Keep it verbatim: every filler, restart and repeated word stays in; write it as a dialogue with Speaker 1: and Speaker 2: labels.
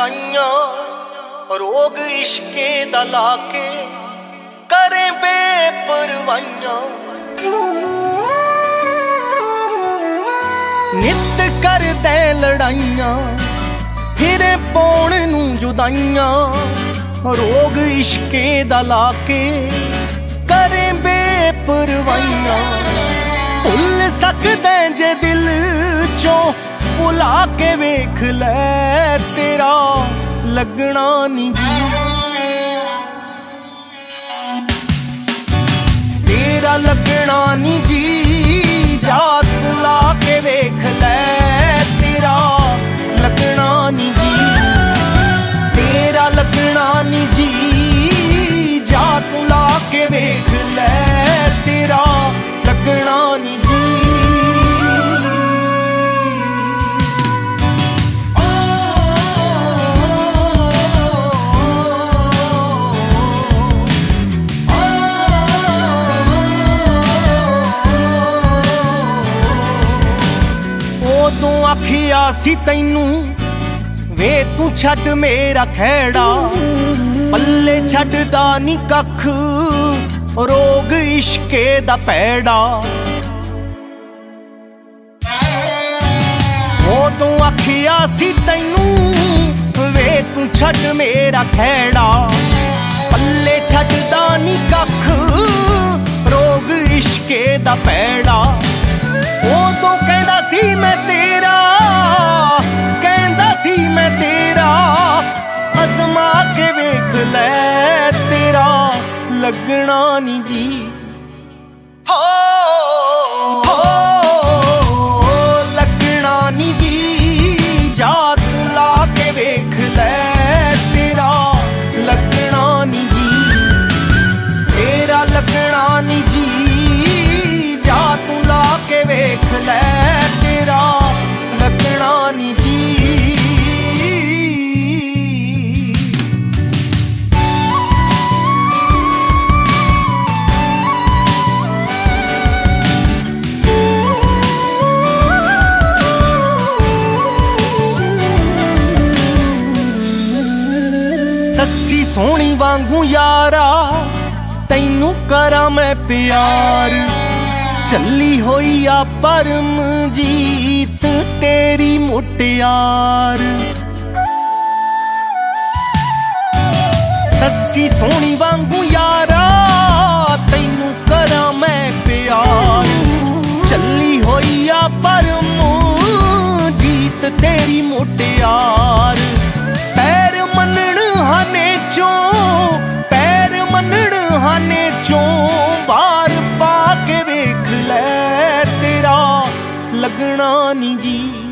Speaker 1: जुदाइयां रोग इश्के दा लाके करे बेपरवाइयां। नित कर दे लड़ाइयां फिरे पौण नूं जुदाइयां रोग इश्के दा लाके करे बेपरवाइयां। भुल सकदे जे दिल चों भुला के वेख लै तेरा लगना नी जी। तेरा लगना नी जी जा भुला के वेख लै तेरा लगना नी जी। तेरा लगना नी जी जा भुला के वेख लै तेरा लगना नी जी। तू आखिया सी तैनू वे तू छड्ड मेरा खैड़ा पल्ले छड्डदा नी कख रोग इश्के दा पैड़ा। ओ तू आखिया सी तैनू वे तू छड्ड मेरा खैड़ा पल्ले छड्डदा नी कख रोग इश्के दा पैड़ा। ओ तो कहंदा सी मैं तेरा कहंदा सी मैं तेरा अज़मा के वेख लै तेरा लगना नी जी। हो हो लगना नी जी जा तू ला के वेख लै तेरा लगना नी जी। तेरा लगना नी जी जा तू ला के वेख लै तेरा लगना नी जी। सस्सी सोहनी वांगू यारा तैनू करा मैं प्यार चली होई आ परम जीत तेरी मुटियार। सस्सी सोहनी वांगू यारा तैनू करा मैं प्यार चली होई आ परम जीत तेरी मुटियार। पैर मनण हाने चों पैर मनण हाने चों बार पा के वेख लै तेरा लगना नी जी।